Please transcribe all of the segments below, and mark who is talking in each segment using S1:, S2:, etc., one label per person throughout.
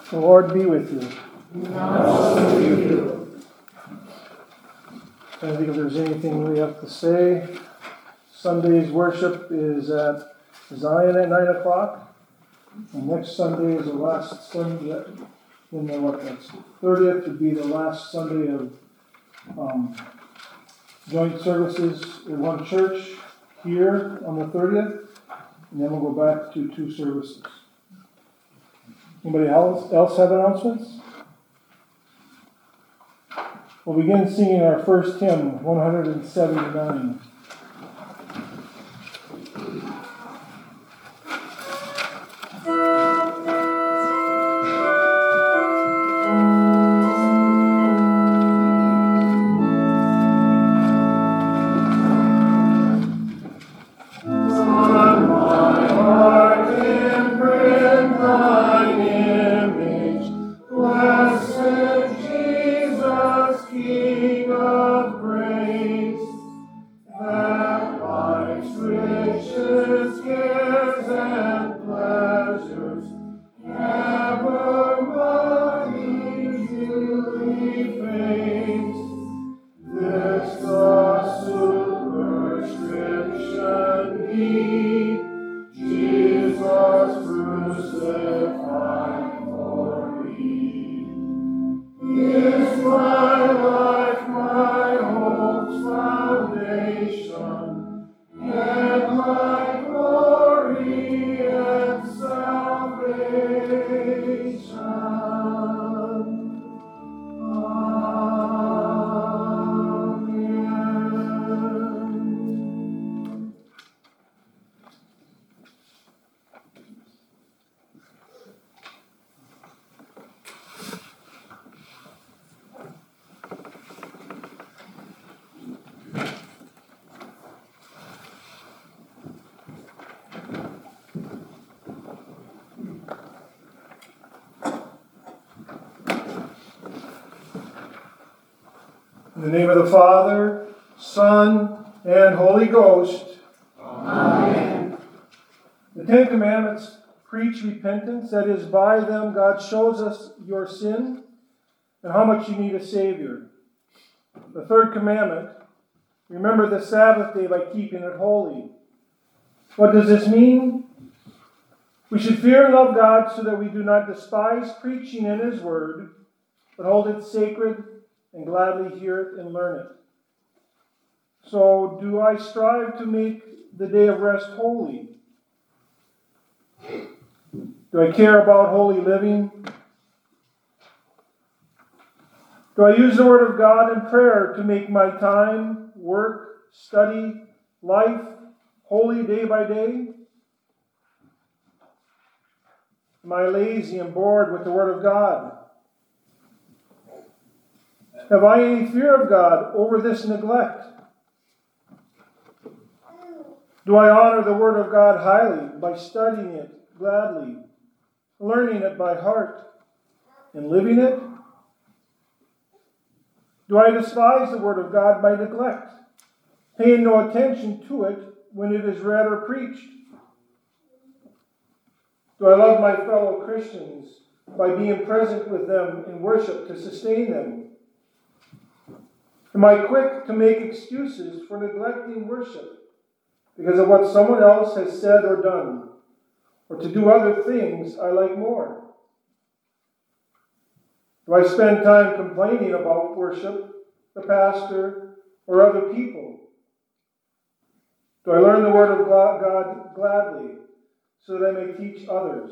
S1: The Lord be with you.
S2: And also with you.
S1: I don't think if there's anything we have to say. Sunday's worship is at Zion at 9 o'clock. And next Sunday is the last Sunday. That's 30th would be the last Sunday of joint services in one church here on the 30th. And then we'll go back to 2 services. Anybody else have announcements? We'll begin singing our first hymn, 179. In the name of the Father, Son, and Holy Ghost.
S2: Amen.
S1: The 10 Commandments preach repentance. That is, by them God shows us your sin and how much you need a Savior. The 3rd commandment, remember the Sabbath day by keeping it holy. What does this mean? We should fear and love God so that we do not despise preaching in His Word, but hold it sacred and gladly hear it and learn it. So, do I strive to make the day of rest holy? Do I care about holy living? Do I use the Word of God in prayer to make my time, work, study, life holy day by day? Am I lazy and bored with the Word of God? Have I any fear of God over this neglect? Do I honor the Word of God highly by studying it gladly, learning it by heart, and living it? Do I despise the Word of God by neglect, paying no attention to it when it is read or preached? Do I love my fellow Christians by being present with them in worship to sustain them? Am I quick to make excuses for neglecting worship because of what someone else has said or done, or to do other things I like more? Do I spend time complaining about worship, the pastor, or other people? Do I learn the Word of God gladly so that I may teach others?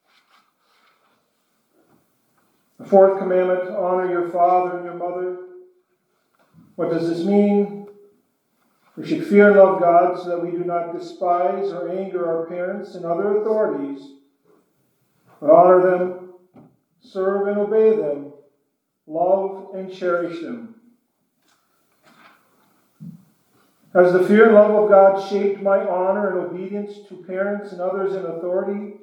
S1: The 4th commandment, honor your father and your mother. What does this mean? We should fear and love God so that we do not despise or anger our parents and other authorities, but honor them, serve and obey them, love and cherish them. Has the fear and love of God shaped my honor and obedience to parents and others in authority?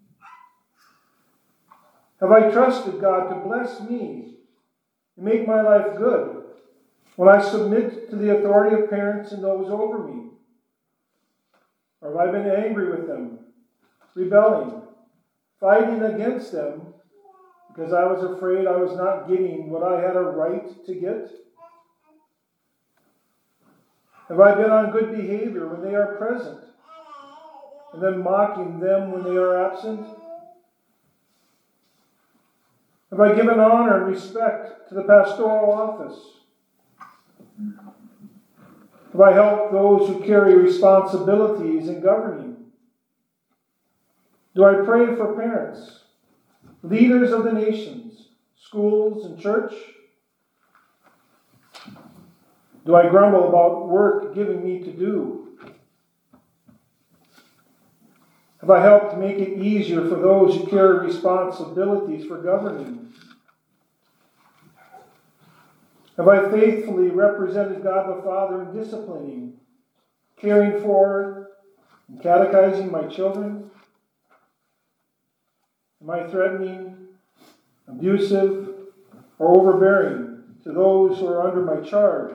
S1: Have I trusted God to bless me and make my life good when I submit to the authority of parents and those over me? Or have I been angry with them, rebelling, fighting against them, because I was afraid I was not getting what I had a right to get? Have I been on good behavior when they are present, and then mocking them when they are absent? Have I given honor and respect to the pastoral office? Have I helped those who carry responsibilities in governing? Do I pray for parents, leaders of the nations, schools, and church? Do I grumble about work given me to do? Have I helped make it easier for those who carry responsibilities for governing? Have I faithfully represented God the Father in disciplining, caring for, and catechizing my children? Am I threatening, abusive, or overbearing to those who are under my charge?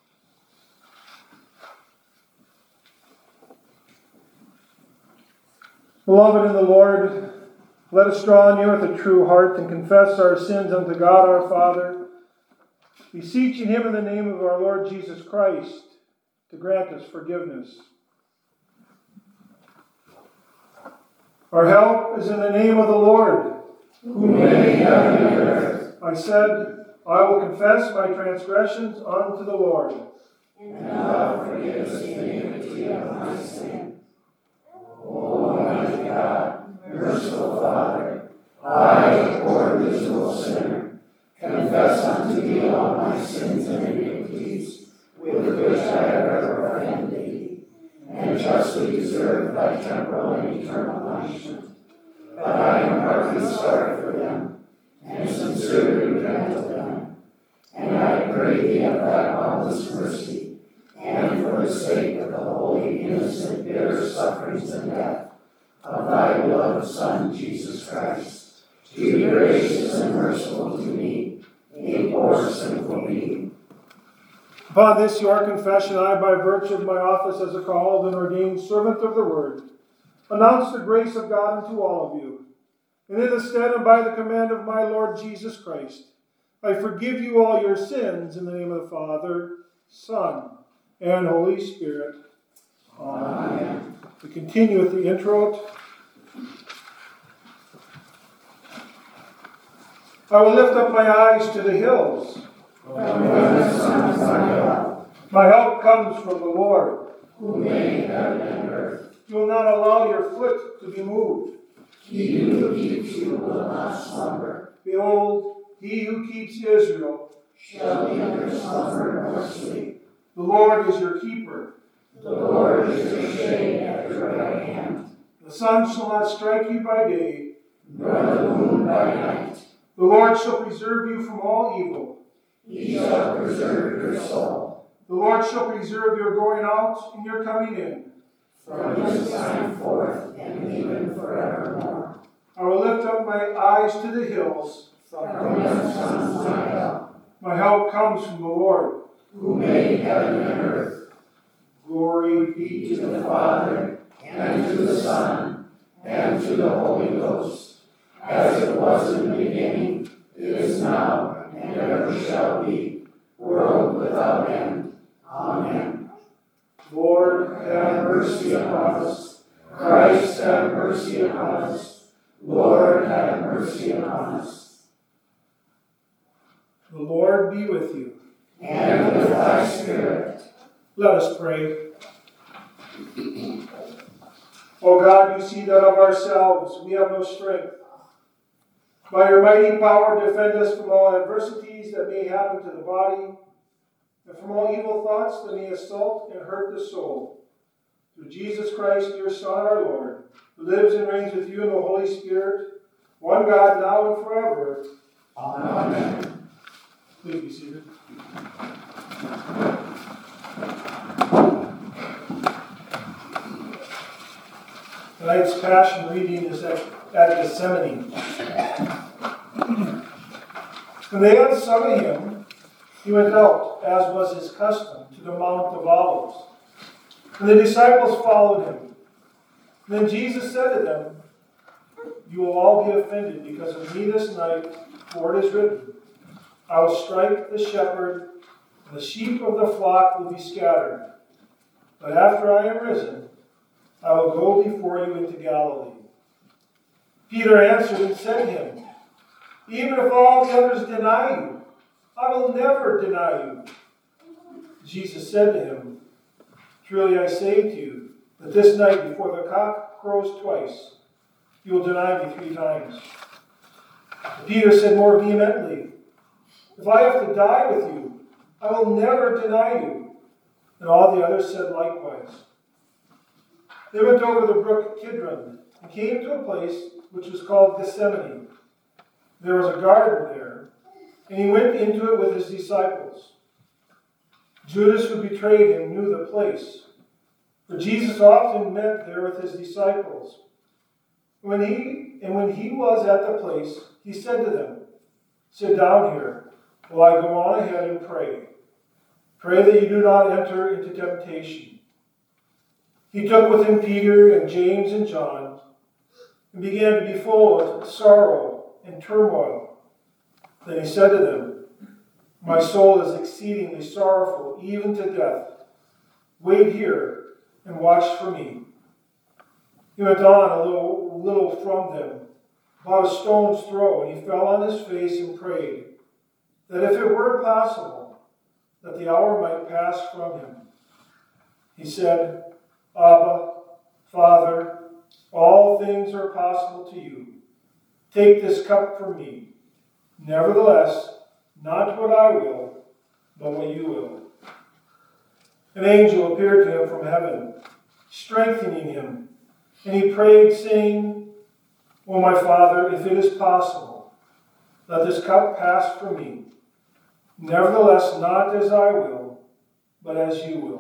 S1: Beloved in the Lord, let us draw near with a true heart and confess our sins unto God our Father, beseeching Him in the name of our Lord Jesus Christ to grant us forgiveness. Our help is in the name of the Lord,
S2: who made heaven and earth.
S1: I said, I will confess my transgressions unto the Lord.
S2: And thou forgivest the iniquity of my sin. O Almighty God, merciful Father, I, a poor miserable sinner, confess unto thee all my sins and iniquities, with which I have ever offended thee, and justly deserve thy temporal and eternal punishment. But I am heartily sorry for them, and sincerely repent of them. And I pray thee of thy boundless mercy, and for the sake of the holy, innocent, bitter sufferings and death of thy beloved Son, Jesus Christ, to be gracious and merciful to me, a poor sinful being.
S1: Upon this your confession, I, by virtue of my office as a called and ordained servant of the Word, announce the grace of God unto all of you. And in the stead and by the command of my Lord Jesus Christ, I forgive you all your sins in the name of the Father, Son, and Holy Spirit. Amen. We continue with the introit. I will lift up my eyes to the hills. My help comes from the Lord,
S2: who made heaven and earth.
S1: You will not allow your foot to be moved.
S2: He who keeps you will not slumber.
S1: Behold, he who keeps Israel
S2: shall neither slumber nor sleep.
S1: The Lord is your keeper.
S2: The Lord is your shade at your right hand.
S1: The sun shall not strike you by day,
S2: nor the moon by night.
S1: The Lord shall preserve you from all evil.
S2: He shall preserve your soul.
S1: The Lord shall preserve your going out and your coming in,
S2: from this time forth and even forevermore.
S1: I will lift up my eyes to the hills.
S2: From whence comes my help?
S1: My help comes from the Lord,
S2: who made heaven and earth.
S1: Glory
S2: be to the Father, and to the Son, and to the Holy Ghost, as it was in the beginning, is now, and ever shall be, world without end. Amen.
S1: Lord,
S2: have mercy upon us. Christ, have mercy upon us. Lord, have mercy upon us.
S1: The Lord be with you.
S2: And with thy spirit.
S1: Let us pray. O God, you see that of ourselves we have no strength. By your mighty power, defend us from all adversities that may happen to the body, and from all evil thoughts that may assault and hurt the soul. Through Jesus Christ, your Son, our Lord, who lives and reigns with you in the Holy Spirit, one God, now and forever.
S2: Amen.
S1: Please be seated. Tonight's Passion reading is at Gethsemane. When they had sung a hymn, he went out, as was his custom, to the Mount of Olives. And the disciples followed him. Then Jesus said to them, you will all be offended because of me this night, for it is written, I will strike the shepherd, and the sheep of the flock will be scattered. But after I am risen, I will go before you into Galilee. Peter answered and said to him, even if all the others deny you, I will never deny you. Jesus said to him, truly I say to you, that this night before the cock crows twice, you will deny me 3 times. But Peter said more vehemently, if I have to die with you, I will never deny you. And all the others said likewise. They went over the brook Kidron and came to a place which was called Gethsemane. There was a garden there, and he went into it with his disciples. Judas, who betrayed him, knew the place, for Jesus often met there with his disciples. When he was at the place, he said to them, sit down here, while I go on ahead and pray. Pray that you do not enter into temptation. He took with him Peter and James and John, and began to be full of sorrow and turmoil. Then he said to them, my soul is exceedingly sorrowful, even to death. Wait here and watch for me. He went on a little from them, about a stone's throw, and he fell on his face and prayed, that if it were possible, that the hour might pass from him. He said, Abba, Father, all things are possible to you. Take this cup from me. Nevertheless, not what I will, but what you will. An angel appeared to him from heaven, strengthening him, and he prayed, saying, O my Father, if it is possible, let this cup pass from me. Nevertheless, not as I will, but as you will.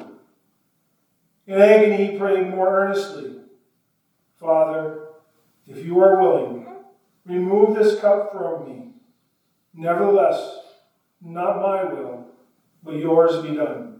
S1: In agony, he prayed more earnestly, Father, if you are willing, remove this cup from me. Nevertheless, not my will, but yours be done.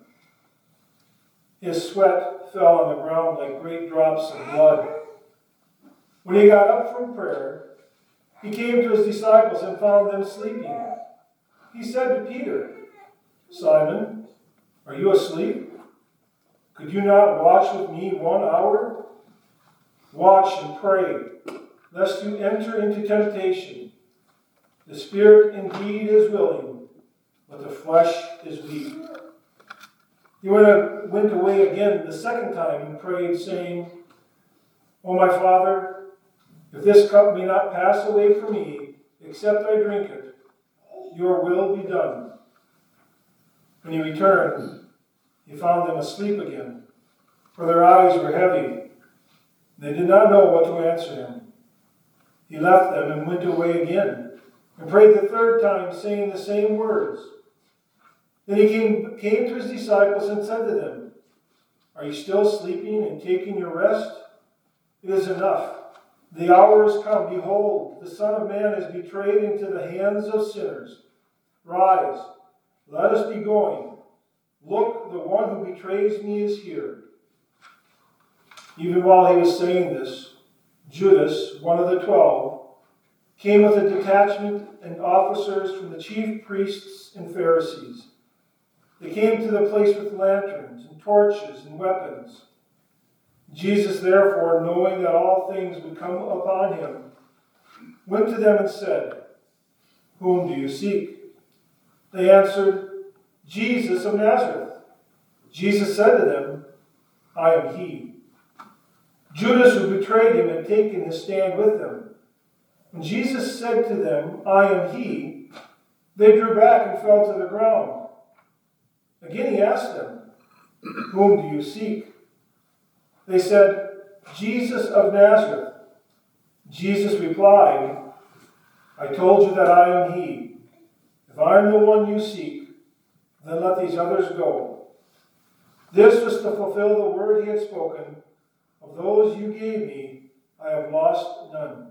S1: His sweat fell on the ground like great drops of blood. When he got up from prayer, he came to his disciples and found them sleeping. He said to Peter, Simon, are you asleep? Could you not watch with me 1 hour? Watch and pray, lest you enter into temptation. The spirit indeed is willing, but the flesh is weak. He went away again the second time and prayed, saying, O my Father, if this cup may not pass away from me, except I drink it, your will be done. When he returned, he found them asleep again, for their eyes were heavy. They did not know what to answer him. He left them and went away again, and prayed the third time, saying the same words. Then he came to his disciples and said to them, Are you still sleeping and taking your rest? It is enough. The hour is come. Behold, the Son of Man is betrayed into the hands of sinners. Rise, let us be going. Look, the one who betrays me is here. Even while he was saying this, Judas, one of the 12, came with a detachment and officers from the chief priests and Pharisees. They came to the place with lanterns and torches and weapons. Jesus, therefore, knowing that all things would come upon him, went to them and said, Whom do you seek? They answered, Jesus of Nazareth. Jesus said to them, I am he. Judas, who betrayed him, had taken his stand with them. When Jesus said to them, I am he, they drew back and fell to the ground. Again he asked them, Whom do you seek? They said, Jesus of Nazareth. Jesus replied, I told you that I am he. If I am the one you seek, then let these others go. This was to fulfill the word he had spoken, Of those you gave me, I have lost none.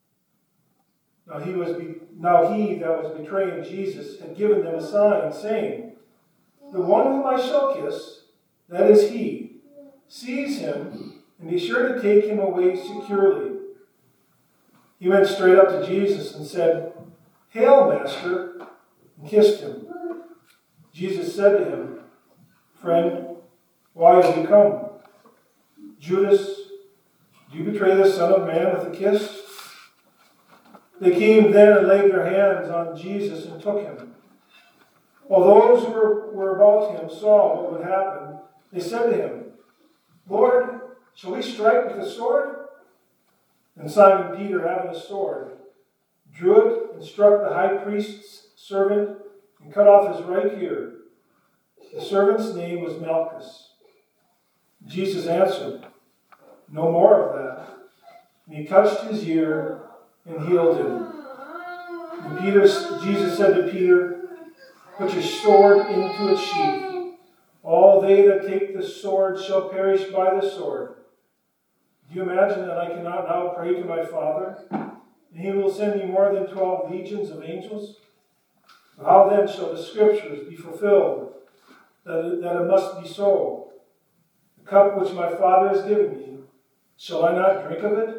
S1: Now he that was betraying Jesus had given them a sign, saying, The one whom I shall kiss, that is he. Seize him, and be sure to take him away securely. He went straight up to Jesus and said, "Hail, Master," and kissed him. Jesus said to him, "Friend, why have you come? Judas, did you betray the Son of Man with a kiss?" They came then and laid their hands on Jesus and took him. While those who were about him saw what would happen, they said to him, "Lord, shall we strike with the sword?" And Simon Peter, having a sword, drew it and struck the high priest's servant and cut off his right ear. The servant's name was Malchus. Jesus answered, "No more of that." And he touched his ear and healed him. And Jesus said to Peter, "Put your sword into its sheath. All they that take the sword shall perish by the sword. Do you imagine that I cannot now pray to my Father, and he will send me more than 12 legions of angels? How then shall the Scriptures be fulfilled, that it must be so? The cup which my Father has given me, shall I not drink of it?"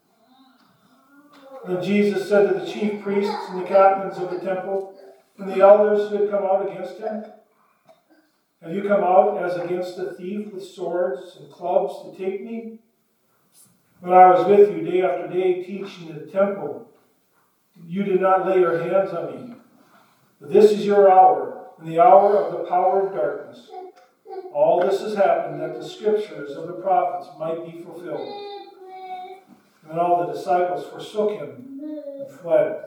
S1: Then Jesus said to the chief priests and the captains of the temple and the elders who had come out against him, "Have you come out as against a thief with swords and clubs to take me? When I was with you day after day teaching in the temple, you did not lay your hands on me. But this is your hour, and the hour of the power of darkness. All this has happened that the Scriptures of the prophets might be fulfilled." And all the disciples forsook him and fled.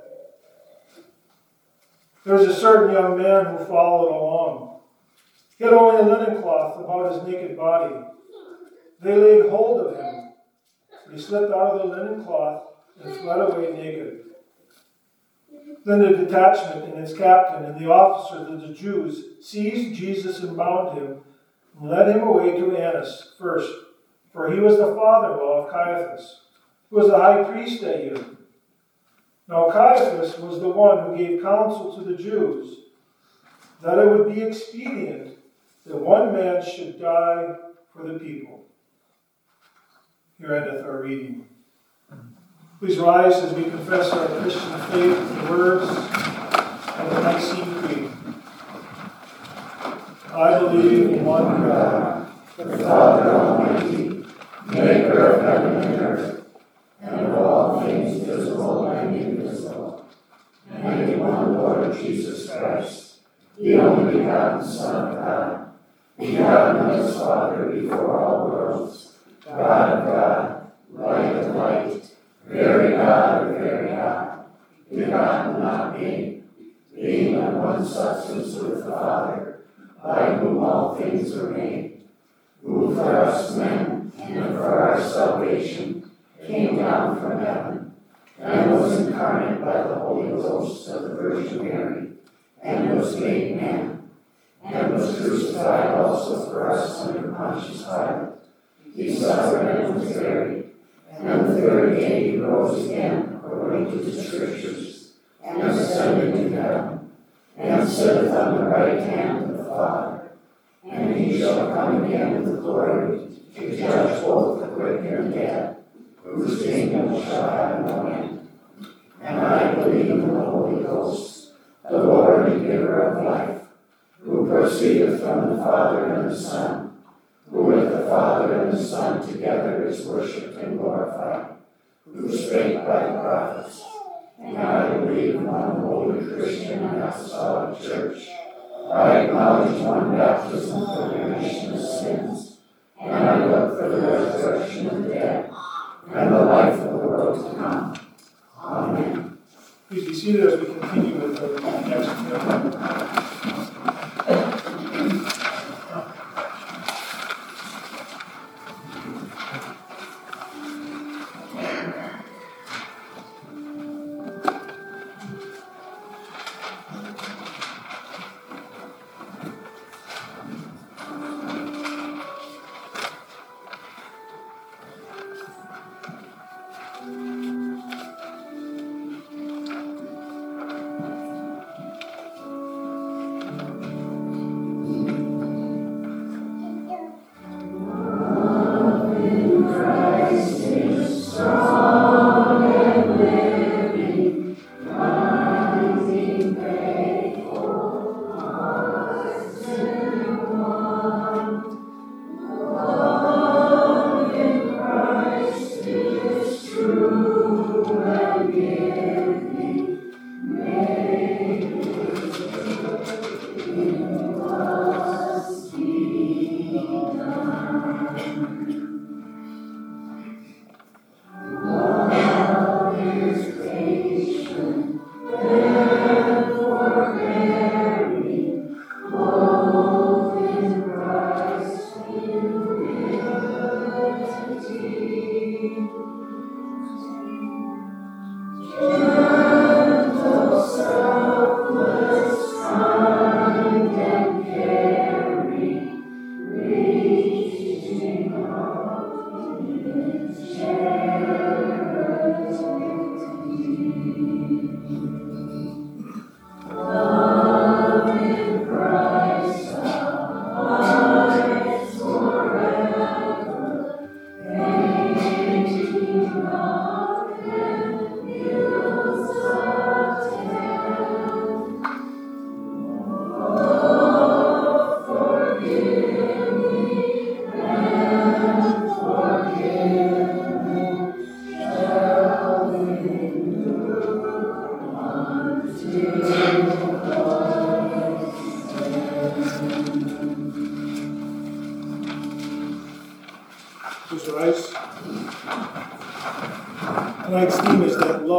S1: There was a certain young man who followed along. He had only a linen cloth about his naked body. They laid hold of him. He slipped out of the linen cloth and fled away naked. Then the detachment and its captain and the officers of the Jews seized Jesus and bound him and led him away to Annas first, for he was the father-in-law of Caiaphas, who was the high priest that year. Now Caiaphas was the one who gave counsel to the Jews that it would be expedient that one man should die for the people. Here endeth our reading. Please rise as we confess our Christian faith in the words of the Nicene Creed. I believe in one God,
S2: the Father Almighty, maker of heaven and earth, and of all things visible and invisible, and in one Lord Jesus Christ, the only begotten Son of God, begotten of his Father before all worlds, God of God, light of light, very God of very God, begotten, not made, being of one substance with the Father, by whom all things were made, who for us men and for our salvation came down from heaven, and was incarnate by the Holy Ghost of the Virgin Mary, and was made man, and was crucified also for us under Pontius Pilate. He suffered and was buried, and the third day he rose again, according to the Scriptures, and ascended into heaven, and sitteth on the right hand of the Father. And he shall come again with glory to judge both the quick and the dead, whose kingdom shall have no end. And I believe in the Holy Ghost, the Lord and giver of life, who proceedeth from the Father and the Son, who with the Father and the Son together is worshipped and glorified, who spake by the prophets. And I believe in one holy Christian and apostolic church. I acknowledge one baptism for the remission of sins, and I look for the resurrection of the dead, and the life of the world to come. Amen.
S1: Please be seated as we continue with the next hymn.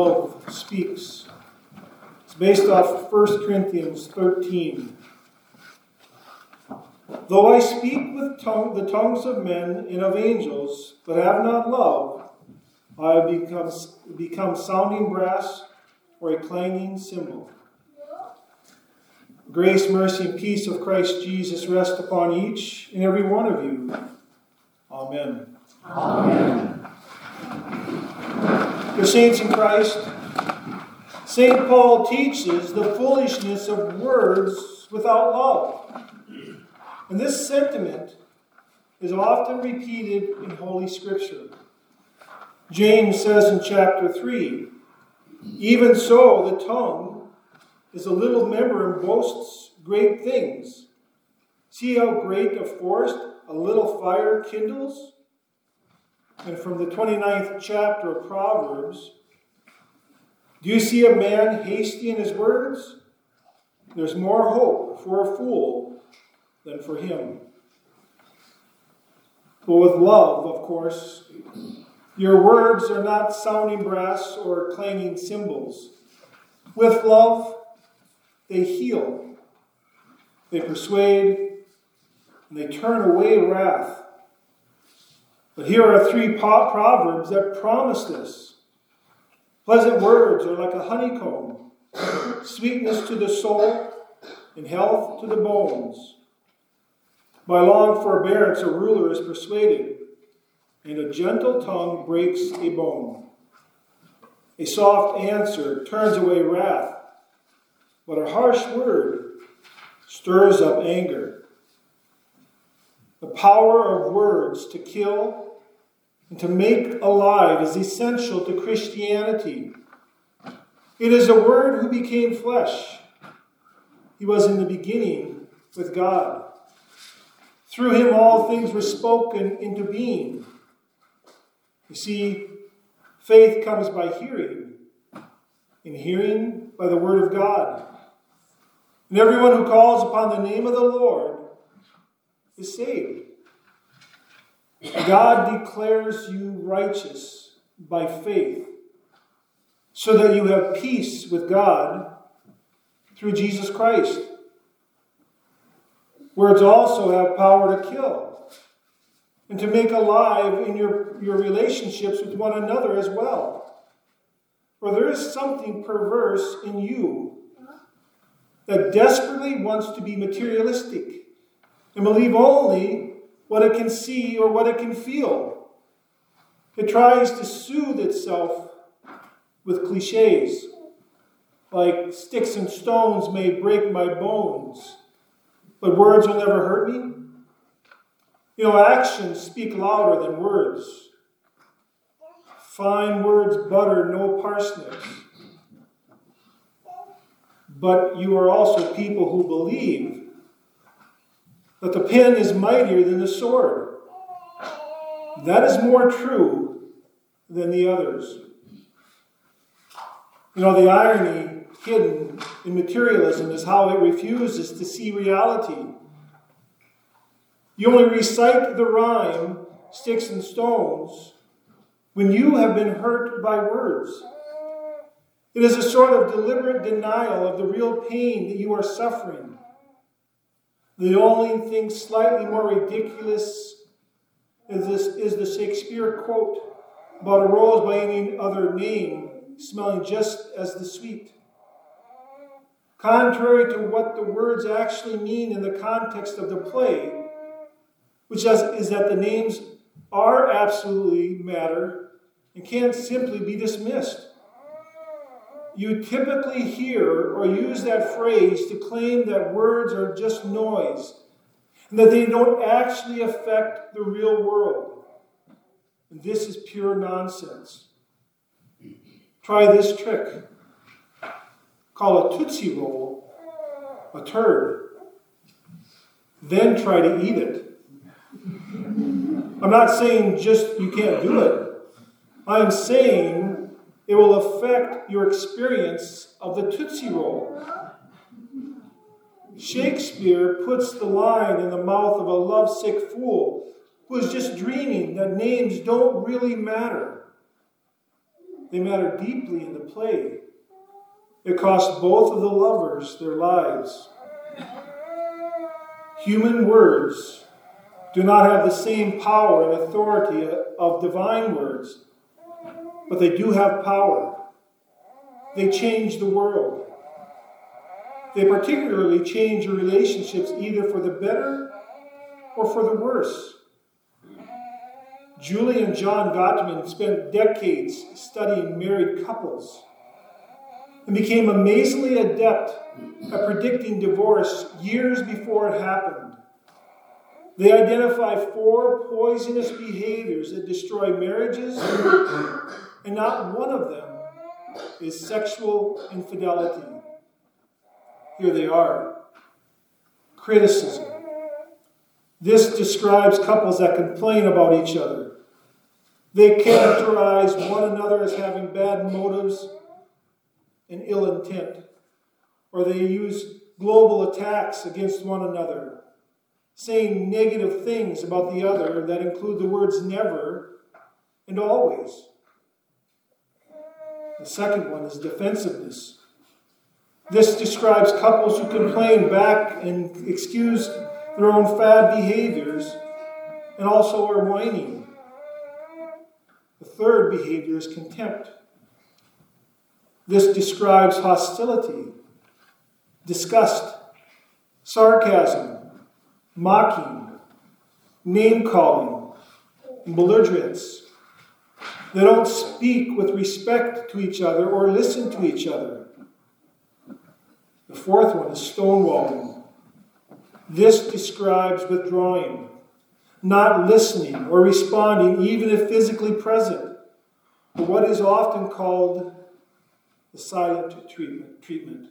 S1: love speaks. It's based off 1 Corinthians 13. Though I speak with the tongues of men and of angels, but have not love, I have become sounding brass or a clanging cymbal. Grace, mercy, and peace of Christ Jesus rest upon each and every one of you. Amen.
S2: Amen.
S1: Dear saints in Christ, St. Paul teaches the foolishness of words without love. And this sentiment is often repeated in Holy Scripture. James says in chapter 3, even so the tongue is a little member and boasts great things. See how great a forest a little fire kindles? And from the 29th chapter of Proverbs, do you see a man hasty in his words? There's more hope for a fool than for him. But with love, of course, your words are not sounding brass or clanging cymbals. With love, they heal, they persuade, and they turn away wrath. But here are 3 proverbs that promise this. Pleasant words are like a honeycomb, sweetness to the soul and health to the bones. By long forbearance a ruler is persuaded, and a gentle tongue breaks a bone. A soft answer turns away wrath, but a harsh word stirs up anger. The power of words to kill and to make alive is essential to Christianity. It is a Word who became flesh. He was in the beginning with God. Through him all things were spoken into being. You see, faith comes by hearing, and hearing by the Word of God. And everyone who calls upon the name of the Lord is saved. God declares you righteous by faith, so that you have peace with God through Jesus Christ. Words also have power to kill and to make alive in your relationships with one another as well. For there is something perverse in you that desperately wants to be materialistic and believe only what it can see or what it can feel. It tries to soothe itself with cliches, like sticks and stones may break my bones, but words will never hurt me. You know, actions speak louder than words. Fine words butter no parsnips. But you are also people who believe that the pen is mightier than the sword. That is more true than the others. You know, the irony hidden in materialism is how it refuses to see reality. You only recite the rhyme, sticks and stones, when you have been hurt by words. It is a sort of deliberate denial of the real pain that you are suffering. The only thing slightly more ridiculous is the Shakespeare quote about a rose by any other name smelling just as the sweet. Contrary to what the words actually mean in the context of the play, which is that the names are absolutely matter and can't simply be dismissed. You typically hear or use that phrase to claim that words are just noise and that they don't actually affect the real world. And this is pure nonsense. Try this trick. Call a Tootsie Roll a turd. Then try to eat it. I'm not saying just you can't do it. I'm saying it will affect your experience of the Tootsie Roll. Shakespeare puts the line in the mouth of a lovesick fool who is just dreaming that names don't really matter. They matter deeply in the play. It cost both of the lovers their lives. Human words do not have the same power and authority of divine words, but they do have power. They change the world. They particularly change your relationships either for the better or for the worse. Julie and John Gottman spent decades studying married couples and became amazingly adept at predicting divorce years before it happened. They identify 4 poisonous behaviors that destroy marriages, and not one of them is sexual infidelity. Here they are. Criticism. This describes couples that complain about each other. They characterize one another as having bad motives and ill intent, or they use global attacks against one another, saying negative things about the other that include the words never and always. The second one is defensiveness. This describes couples who complain back and excuse their own bad behaviors and also are whining. The third behavior is contempt. This describes hostility, disgust, sarcasm, mocking, name-calling, and belligerence. They don't speak with respect to each other or listen to each other. The fourth one is stonewalling. This describes withdrawing, not listening or responding even if physically present, or what is often called the silent treatment.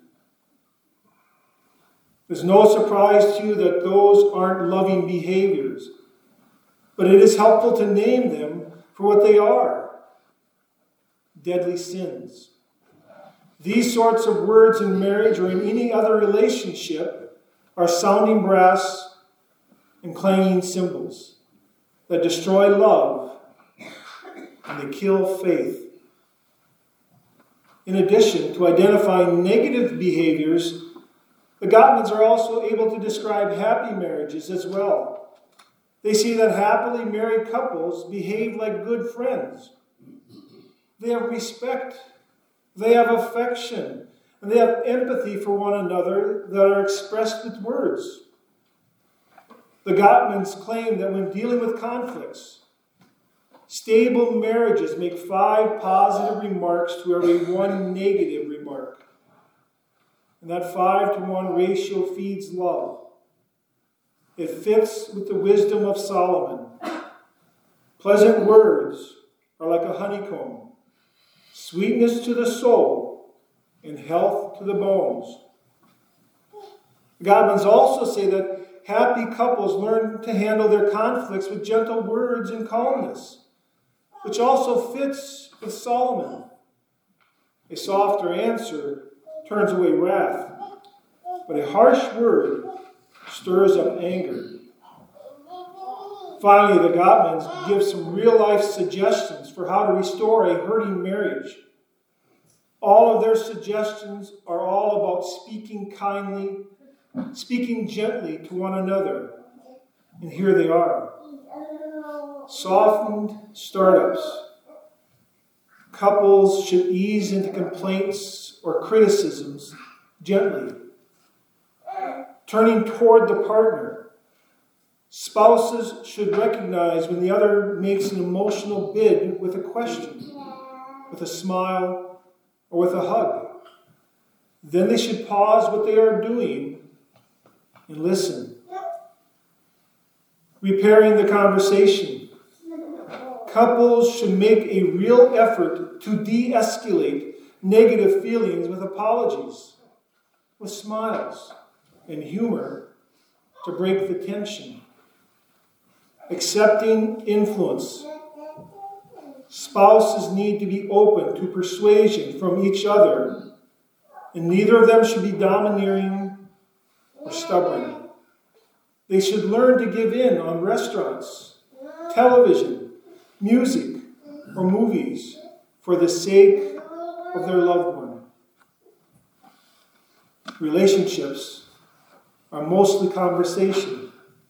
S1: There's no surprise to you that those aren't loving behaviors, but it is helpful to name them for what they are: deadly sins. These sorts of words in marriage or in any other relationship are sounding brass and clanging cymbals that destroy love and they kill faith. In addition to identifying negative behaviors, the Gottmans are also able to describe happy marriages as well. They see that happily married couples behave like good friends. They have respect, they have affection, and they have empathy for one another that are expressed with words. The Gottmans claim that when dealing with conflicts, stable marriages make 5 positive remarks to every 1 negative remark. And that 5-to-1 ratio feeds love. It fits with the wisdom of Solomon. Pleasant words are like a honeycomb, sweetness to the soul and health to the bones. The Gottmans also say that happy couples learn to handle their conflicts with gentle words and calmness, which also fits with Solomon. A softer answer turns away wrath, but a harsh word stirs up anger. Finally, the Gottmans give some real-life suggestions for how to restore a hurting marriage. All of their suggestions are all about speaking kindly, speaking gently to one another. And here they are. Softened startups. Couples should ease into complaints or criticisms gently. Turning toward the partner. Spouses should recognize when the other makes an emotional bid with a question, with a smile, or with a hug. Then they should pause what they are doing and listen. Repairing the conversation. Couples should make a real effort to de-escalate negative feelings with apologies, with smiles and humor to break the tension. Accepting influence. Spouses need to be open to persuasion from each other, and neither of them should be domineering or stubborn. They should learn to give in on restaurants, television, music, or movies for the sake of their loved one. Relationships are mostly conversation.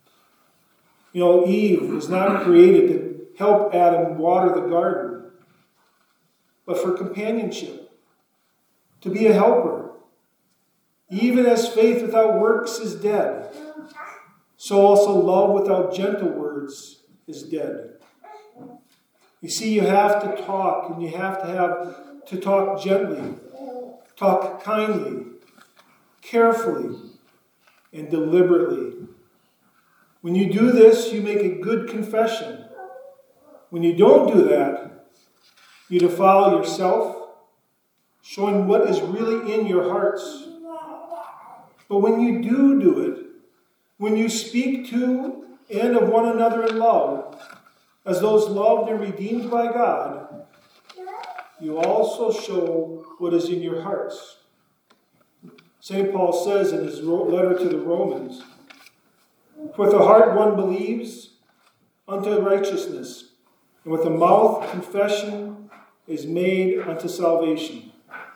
S1: Eve was not created to help Adam water the garden, but for companionship, to be a helper. Even as faith without works is dead, so also love without gentle words is dead. You see, you have to talk, and you have to talk gently, talk kindly, carefully, and deliberately. When you do this, you make a good confession. When you don't do that, you defile yourself, showing what is really in your hearts. But when you do it, when you speak to and of one another in love, as those loved and redeemed by God, you also show what is in your hearts. St. Paul says in his letter to the Romans, "For with the heart one believes unto righteousness, and with the mouth confession is made unto salvation."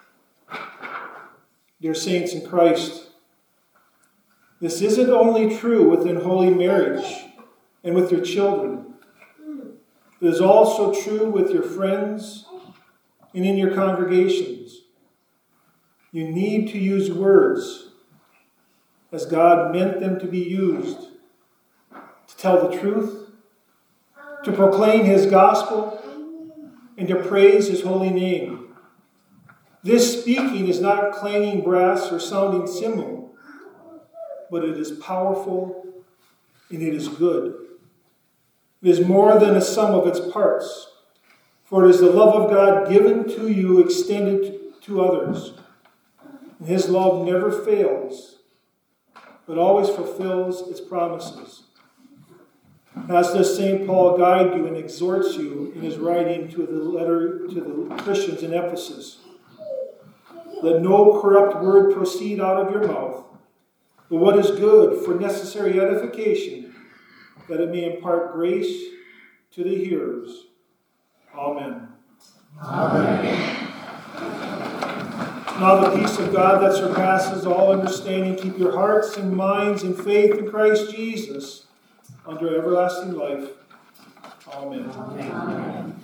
S1: Dear saints in Christ, this isn't only true within holy marriage and with your children. It is also true with your friends and in your congregations. You need to use words as God meant them to be used, to tell the truth, to proclaim His gospel, and to praise His holy name. This speaking is not clanging brass or sounding cymbal, but it is powerful and it is good. It is more than a sum of its parts, for it is the love of God given to you, extended to others. And His love never fails, but always fulfills its promises. As does St. Paul guide you and exhorts you in his writing to the letter to the Christians in Ephesus. Let no corrupt word proceed out of your mouth, but what is good for necessary edification, that it may impart grace to the hearers. Amen.
S2: Amen.
S1: Now the peace of God that surpasses all understanding, keep your hearts and minds in faith in Christ Jesus under everlasting life. Amen.
S2: Amen.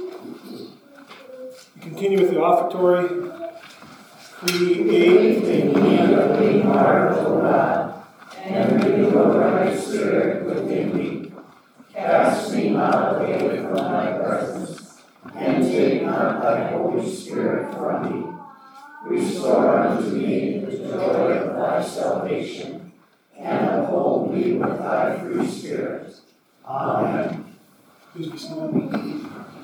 S1: We continue with the offertory. Create in me a clean heart, O God, and renew a right spirit within me. Cast me not away from thy presence, and take not thy Holy Spirit from me. Restore unto me the joy of thy salvation, and uphold me with thy free spirit. Amen. Please be seated.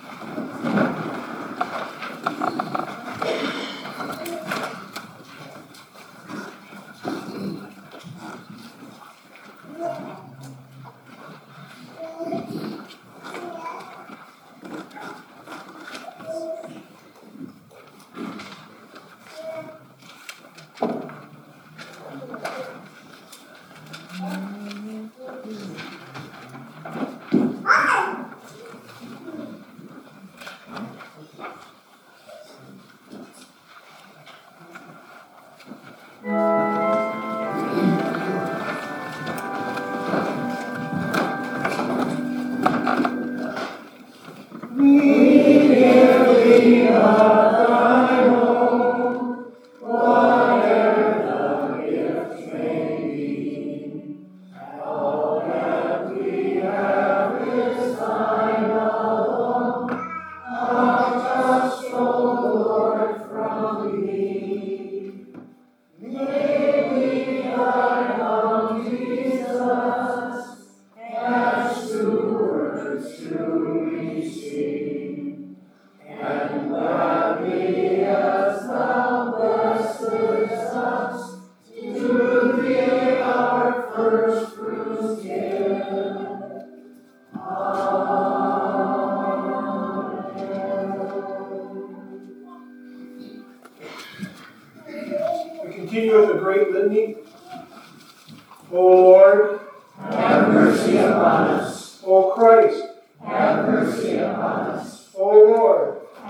S1: Continue with the great litany. O Lord,
S2: have mercy upon us.
S1: O Christ,
S2: have mercy upon us.
S1: O Lord,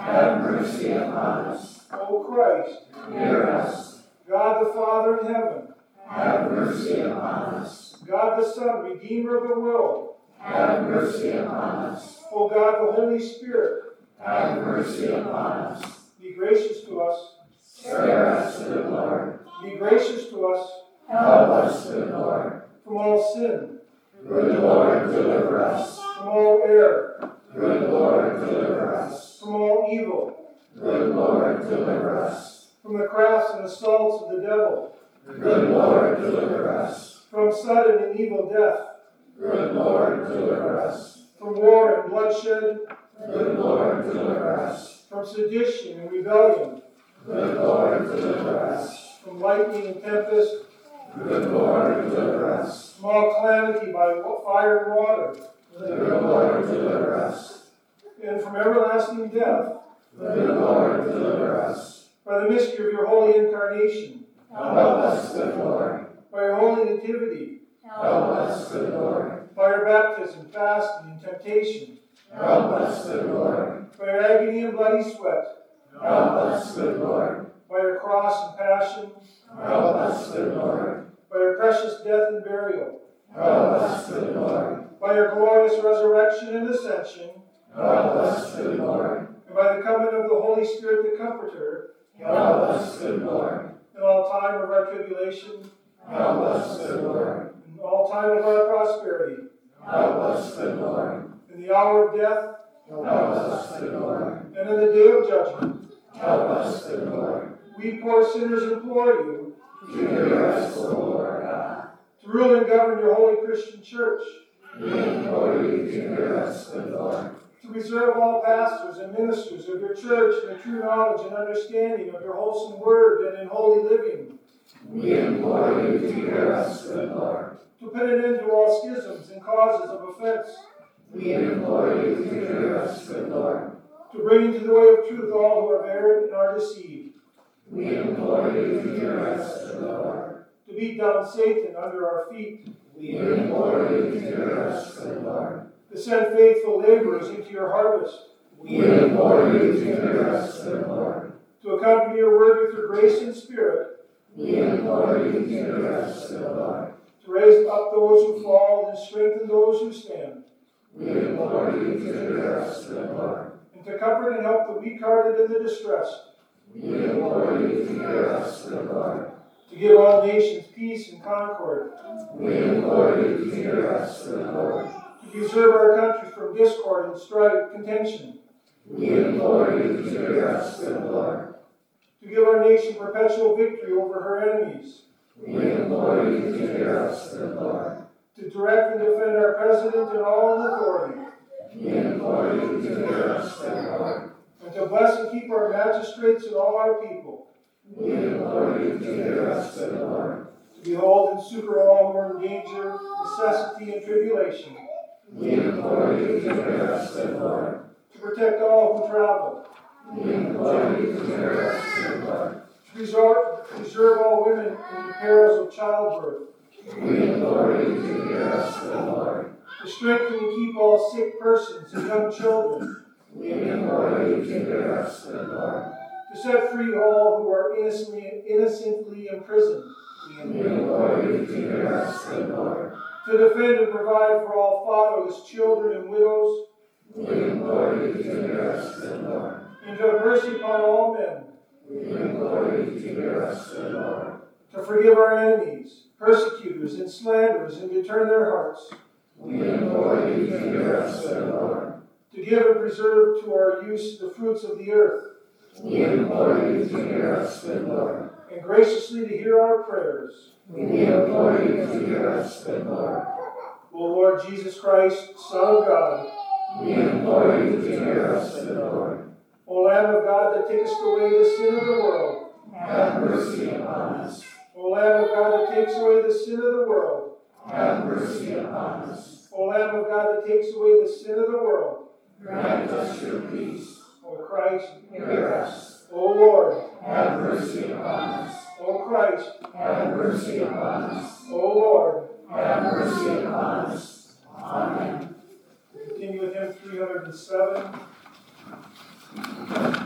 S2: have mercy upon us.
S1: O Christ,
S2: Hear us.
S1: God the Father in heaven,
S2: Have mercy upon us.
S1: God the Son, Redeemer of the world,
S2: Have mercy upon us.
S1: O God the Holy Spirit,
S2: Have mercy upon us.
S1: be gracious to us.
S2: Spare us, good Lord.
S1: Be gracious to us
S2: Help us, good Lord.
S1: from all sin,
S2: Good Lord, deliver us.
S1: from all error,
S2: Good Lord, deliver us.
S1: from all evil,
S2: Good Lord, deliver us.
S1: from the crafts and assaults of the devil,
S2: Good Lord, deliver us.
S1: from sudden and evil death,
S2: Good Lord, deliver us.
S1: from war and bloodshed,
S2: Good Lord, deliver us.
S1: from sedition and rebellion,
S2: Good Lord, deliver us.
S1: from lightning and tempest,
S2: Good Lord, deliver us.
S1: from all calamity by fire and water,
S2: Good Lord, deliver us.
S1: and from everlasting death,
S2: Good Lord, deliver us.
S1: by the mystery of your holy incarnation,
S2: Help us, good Lord.
S1: by your holy nativity,
S2: Help us, good Lord.
S1: by your baptism, fasting, and temptation,
S2: Help us, good Lord.
S1: by your agony and bloody sweat,
S2: Help us, good Lord.
S1: by your cross and passion,
S2: Help us, good Lord.
S1: by your precious death and burial,
S2: Help us, good Lord.
S1: by your glorious resurrection and ascension,
S2: Help us, good Lord.
S1: and by the coming of the Holy Spirit, the Comforter,
S2: Help us, good Lord.
S1: in all time of our tribulation,
S2: Help us, good Lord.
S1: in all time of our prosperity,
S2: Help us, good Lord.
S1: in the hour of death,
S2: Help us, good Lord.
S1: and in the day of judgment.
S2: Help us, good Lord.
S1: We poor sinners implore you
S2: Hear us, O Lord God.
S1: to rule and govern your holy Christian church,
S2: We implore you to hear us, good Lord.
S1: to preserve all pastors and ministers of your church in the true knowledge and understanding of your wholesome word and in holy living,
S2: We implore you to hear us, good Lord.
S1: to put an end to all schisms and causes of offense,
S2: We implore you to hear us, good Lord.
S1: to bring into the way of truth all who are erred and are deceived,
S2: We implore you to hear us, good Lord.
S1: to beat down Satan under our feet,
S2: We implore you to hear us, good Lord.
S1: to send faithful laborers into your harvest,
S2: We implore you to hear us, good Lord.
S1: to accompany your word with your grace and spirit,
S2: We implore you to hear us, good Lord.
S1: to raise up those who fall and strengthen those who stand,
S2: We implore you to hear us, good Lord.
S1: and to comfort and help the weak-hearted and the distressed,
S2: We implore you to hear us, good Lord.
S1: to give all nations peace and concord,
S2: We implore you to hear us, good Lord.
S1: to preserve our country from discord and strife, contention,
S2: We implore you to hear us, good Lord.
S1: to give our nation perpetual victory over her enemies,
S2: We implore you to hear us, good Lord.
S1: to direct and defend our president and all in authority,
S2: We implore you to hear us, good Lord.
S1: and to bless and keep our magistrates and all our people,
S2: We implore you to hear us, good Lord.
S1: to behold and succor all who are in danger, necessity, and tribulation,
S2: We implore you to hear us, good Lord.
S1: to protect all who travel,
S2: We implore you to hear us, good Lord.
S1: to preserve all women in the perils of childbirth,
S2: We implore you to hear us, good Lord.
S1: to strengthen and keep all sick persons and young children,
S2: We implore you to hear us, good Lord.
S1: to set free all who are innocently imprisoned,
S2: We implore you to hear us, good Lord.
S1: to defend and provide for all fatherless children and widows,
S2: We implore you to hear us, good Lord.
S1: and to have mercy upon all men,
S2: We implore you to hear us, good Lord.
S1: to forgive our enemies, persecutors, and slanderers, and to turn their hearts,
S2: We implore you to hear us, good Lord.
S1: to give and preserve to our use the fruits of the earth,
S2: We implore you to hear us, good Lord.
S1: and graciously to hear our prayers.
S2: We implore you to hear us, good Lord.
S1: O Lord Jesus Christ, Son of God,
S2: We implore you to hear us, good Lord.
S1: O Lamb of God that takest away the sin of the world,
S2: Have mercy upon us.
S1: O Lamb of God that takes away the sin of the world,
S2: Have mercy upon us.
S1: O Lamb of God that takes away the sin of the world,
S2: Grant us your peace.
S1: O Christ,
S2: Hear us.
S1: O Lord,
S2: Have mercy upon us.
S1: O Christ,
S2: Have mercy upon us.
S1: O Lord.
S2: Have mercy upon us. Amen.
S1: Continue with hymn 307.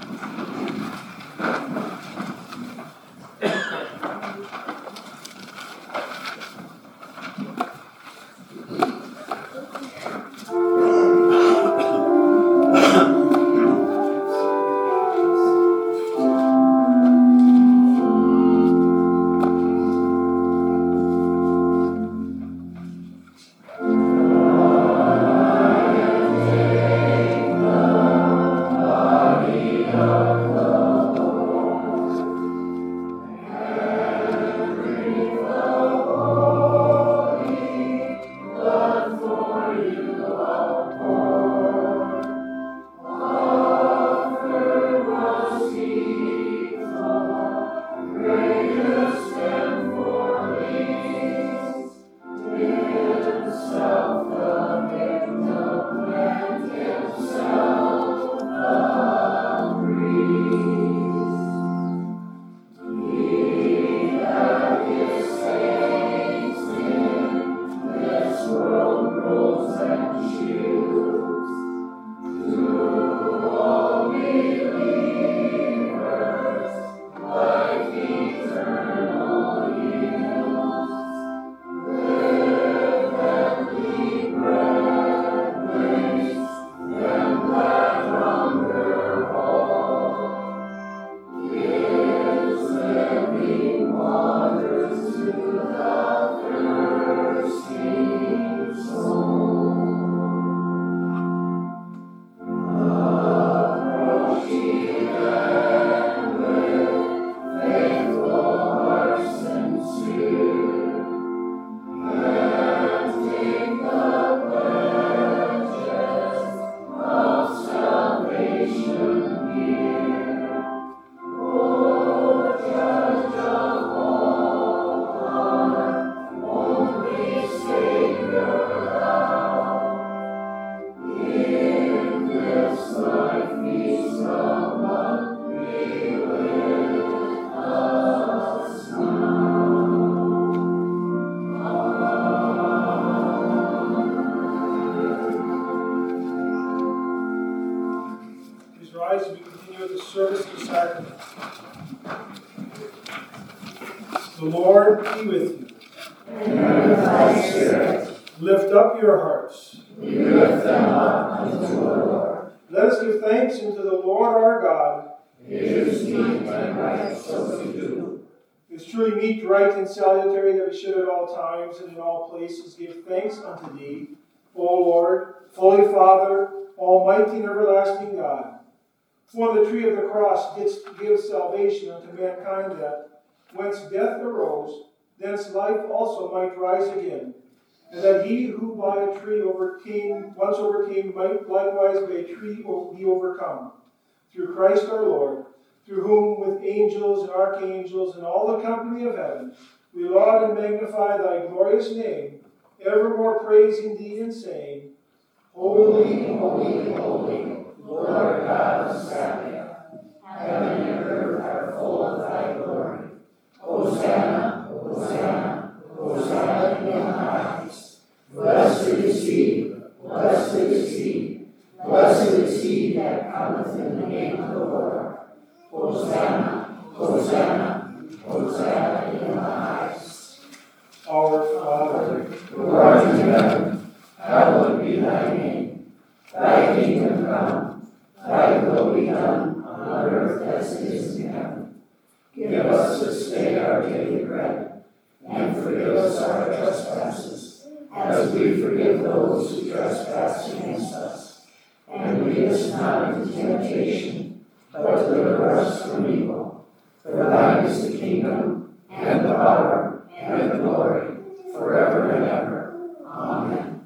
S1: The Lord be with you.
S2: And with thy spirit.
S1: Lift up your hearts.
S2: We lift them up unto the Lord.
S1: Let us give thanks unto the Lord our God.
S2: It is meet and right so to do.
S1: It is truly meet, right, and salutary that we should at all times and in all places give thanks unto thee, O Lord, Holy Father, Almighty and everlasting God. For the tree of the cross gives salvation unto mankind, that whence death arose, thence life also might rise again, and that he who by a tree once overcame might likewise by a tree be overcome. Through Christ our Lord, through whom with angels and archangels and all the company of heaven, we laud and magnify thy glorious name, evermore praising thee and saying,
S2: Holy, holy, holy, Lord God of Sabaoth, heaven and earth are full of thy glory. Hosanna, Hosanna, Hosanna in the highest. Blessed is he, blessed is he, blessed is he that cometh in the name of the Lord. Hosanna, Hosanna, Hosanna in the highest.
S1: Our Father,
S2: who art in heaven, hallowed be thy name. Thy kingdom come, thy will be done on earth as it is in heaven. Give us this day our daily bread, and forgive us our trespasses, as we forgive those who trespass against us. And lead us not into temptation, but deliver us from evil. For thine is the kingdom, and the power, and the glory, forever and ever. Amen.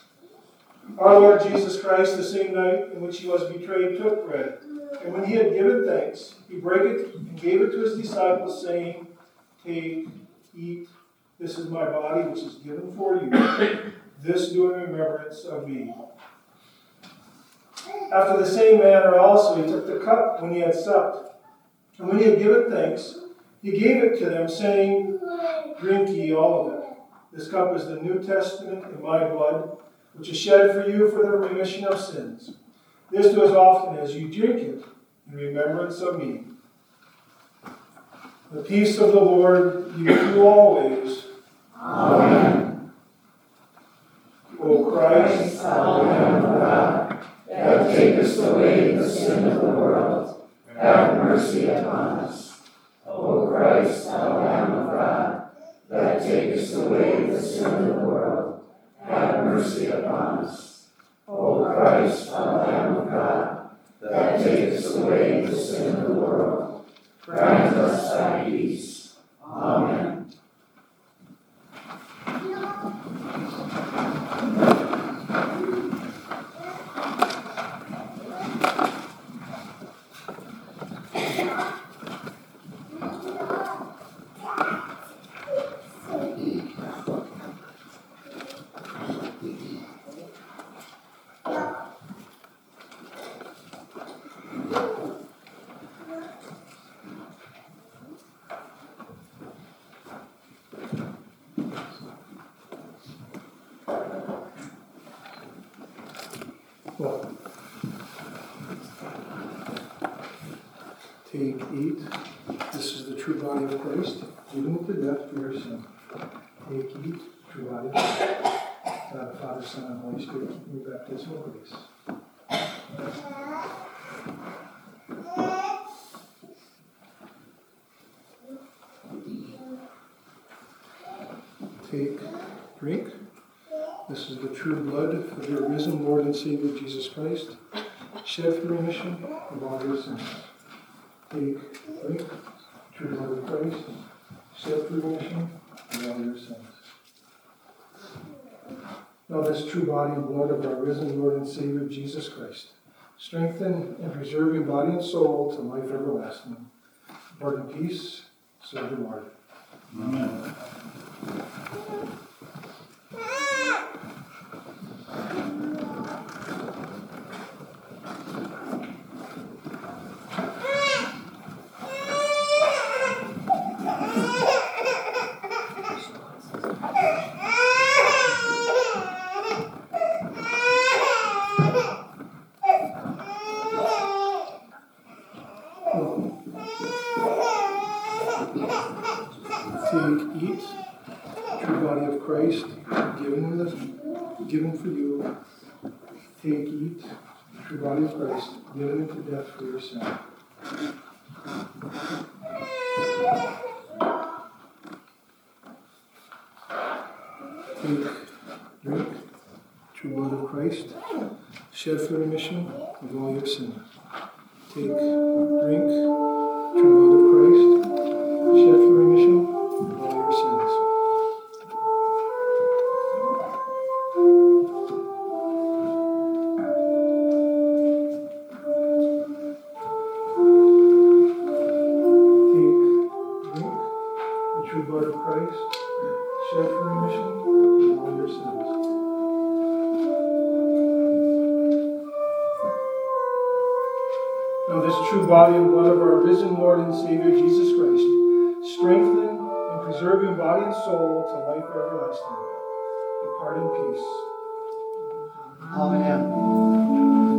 S1: our Lord Jesus Christ, the same night in which he was betrayed, took bread. And when he had given thanks, he brake it and gave it to his disciples, saying, Take, eat, this is my body, which is given for you. This do in remembrance of me. After the same manner also he took the cup when he had supped. And when he had given thanks, he gave it to them, saying, Drink ye all of it. This cup is the New Testament in my blood, which is shed for you for the remission of sins. This do as often as you drink it in remembrance of me. The peace of the Lord be with you always.
S2: Amen.
S1: O Christ,
S2: thou Lamb of God, that takest away the sin of the world, have mercy upon us. O Christ, thou Lamb of God, that takest away the sin of the world, have mercy upon us. O Christ, thou Lamb of God, that takest away the sin of the world, grant us thy peace. Amen.
S1: Take, eat. This is the true body of Christ, given to death for your sin. Take, eat, true body of Christ. God, the Father, Son, and Holy Spirit, keep me baptismal grace. Take, drink. This is the true blood of your risen Lord and Savior Jesus Christ, shed for remission of all your sins. Take, drink, true blood of Christ, shed for remission of all your sins. Now this true body and blood of our risen Lord and Savior Jesus Christ, strengthen and preserve your body and soul to life everlasting. Lord in peace, serve the Lord.
S2: Amen.
S1: Take, eat, true body of Christ, given for you. Take, eat, true body of Christ, given into death for your sin. Take, drink, true blood of Christ, shed for remission of all your sins. Take, drink, true blood of Christ, shed for remission of all your sins. Take, drink, the true blood of Christ, shed for remission of all your sins. Now this true body and blood of our risen Lord and Savior Jesus Christ, strengthen and preserve your body and soul to life everlasting. Depart in peace.
S2: Amen.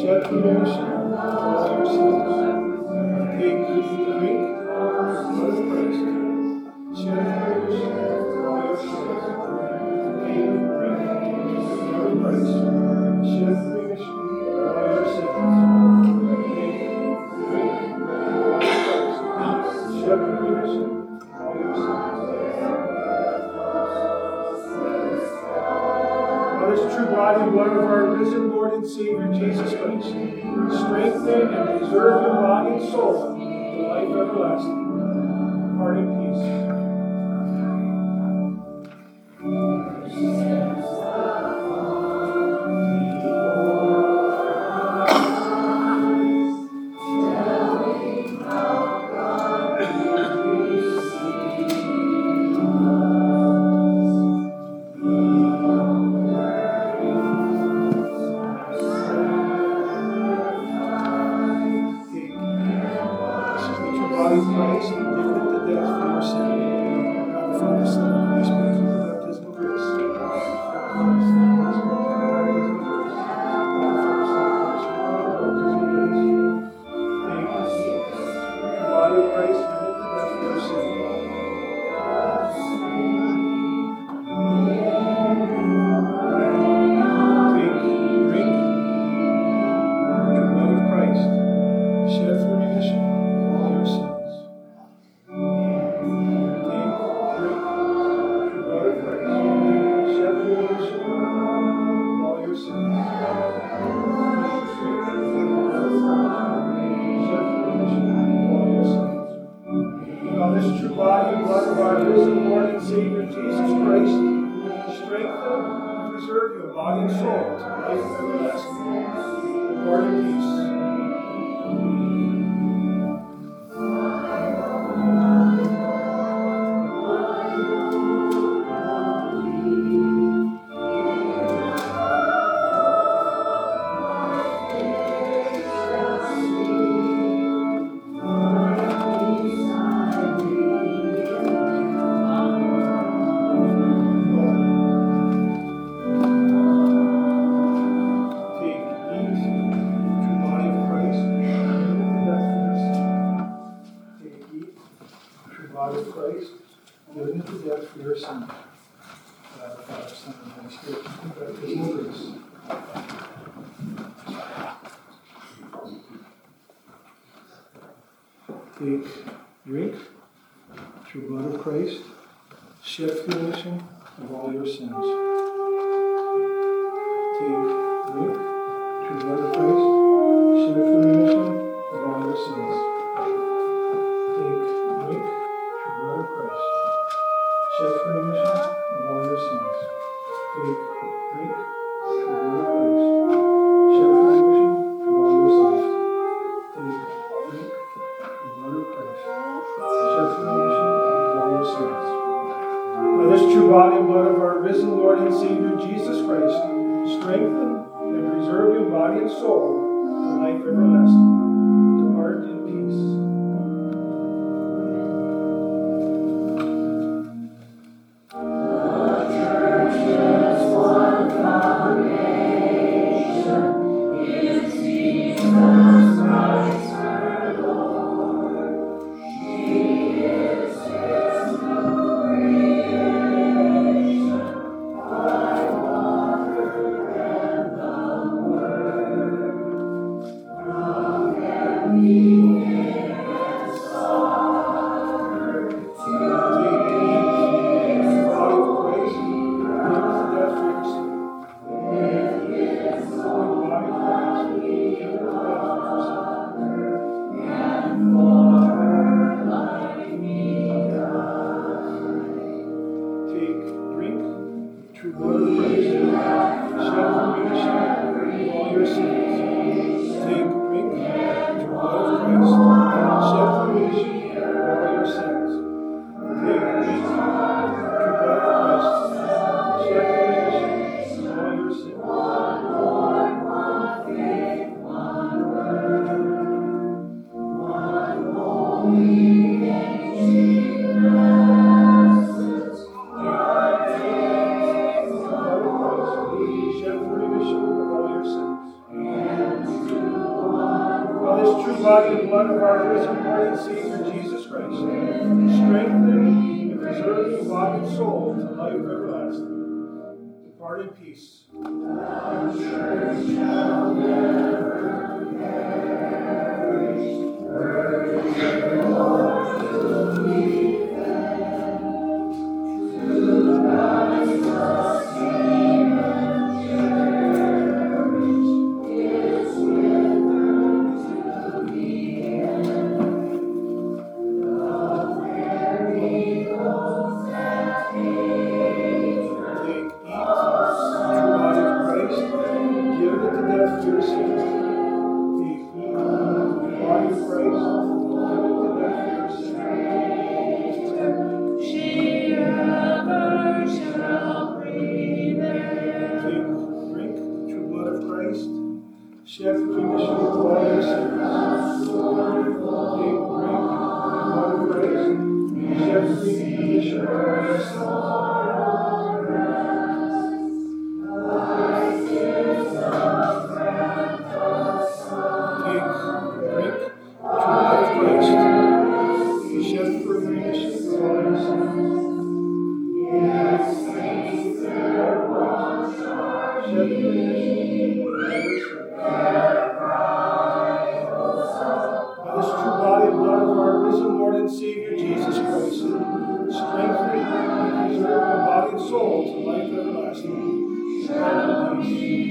S1: shed for remission of all your sins. Take, drink, blood of Christ, shed for remission of all your sins. Take, drink, blood of Christ, shed for remission of all your sins. Take, drink, blood of Christ, shed for remission of all your sins. This true body and blood of our risen Lord and Savior Jesus Christ, strengthen and preserve your body and soul to life everlasting. Depart in peace. Take, drink, through blood of Christ, shed for remission of all your sins. Take, drink, through blood of Christ, shed for remission of all your sins. Take, drink, through blood of Christ, shed for remission of all your sins. Take, drink, through blood of Christ, shed for remission of all your sins. Take, drink, blood of Christ, shed for remission of all your sins. By this true body and blood of our risen Lord and Savior Jesus Christ, strengthen and preserve your body and soul to life everlasting. Depart in peace. Shed for remission of all your sins. this true body and blood of our risen Lord and Savior Jesus Christ, strengthen and preserve your body and soul to life everlasting. Depart in peace. The church shall never perish. Urge the Lord to defend. To God's lost name and cherish His within to the end. The very ghost that hates her. Give it to death for your sins. The body of Christ, give it to death for your sins. She ever shall prevail. Drink the true blood of Christ, shed for remission of all your sins. Drink the blood of Christ, shed for remission of all your sins. Savior Jesus Christ, strengthen and preserve your body and soul to life everlasting. Amen.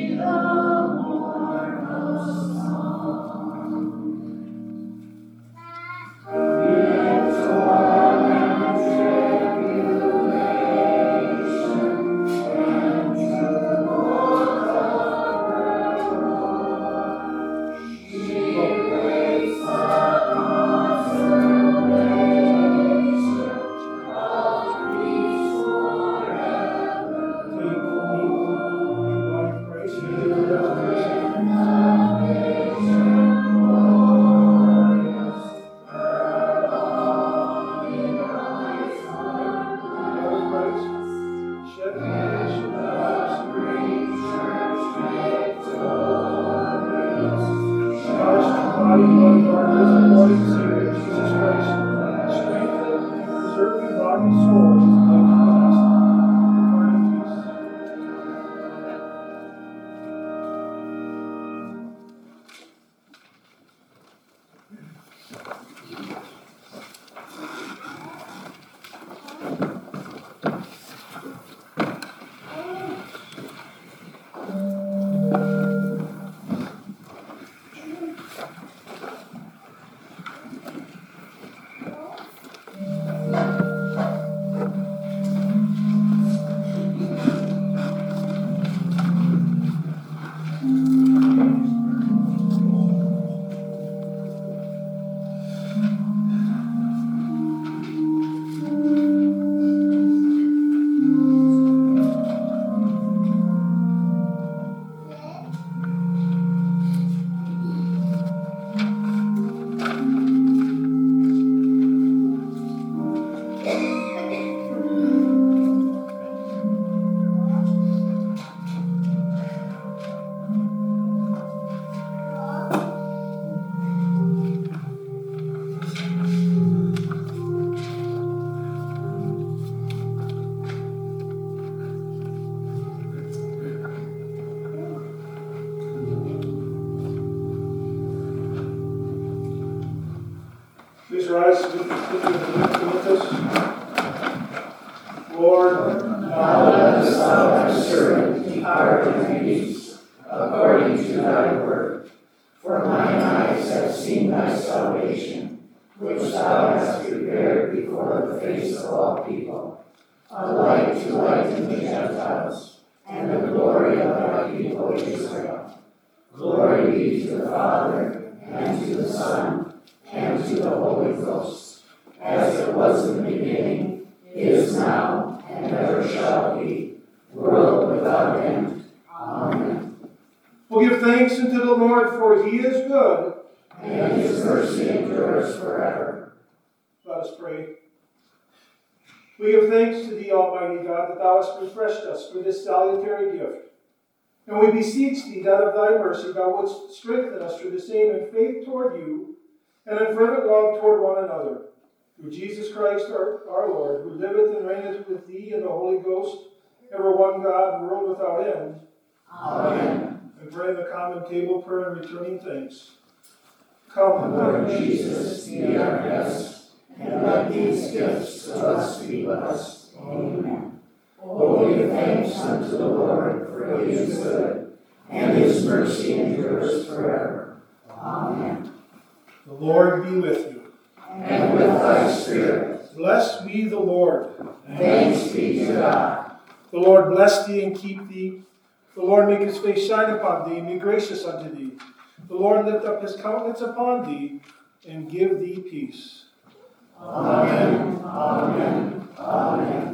S1: Please rise with us. Lord, now lettest thou thy servant depart in peace, according to thy word. For mine eyes have seen thy salvation, which thou hast prepared before the face of all people, a light to lighten the Gentiles, and the glory of thy people Israel. Glory be to the Father, and to the Son, and to the Holy Ghost, as it was in the beginning, is now, and ever shall be, world without end. Amen. We'll give thanks unto the Lord, for he is good, and his mercy endures forever. Let us pray. We give thanks to thee, Almighty God, that thou hast refreshed us for this salutary gift. And we beseech thee that of thy mercy thou wouldst strengthen us through the same in faith toward you, and in fervent love toward one another. Through Jesus Christ our Lord, who liveth and reigneth with thee in the Holy Ghost, ever one God, world without end.
S2: Amen.
S1: And pray the common table prayer and returning thanks. Come,
S2: Lord Jesus, be our guest, and let these gifts to us be blessed. Amen. Oh, give thanks unto the Lord, for he is good, and his mercy endures forever. Amen.
S1: The Lord be with you.
S2: And with thy spirit.
S1: Blessed be the Lord.
S2: Thanks be to God.
S1: The Lord bless thee and keep thee. The Lord make his face shine upon thee and be gracious unto thee. The Lord lift up his countenance upon thee and give thee peace.
S2: Amen. Amen. Amen.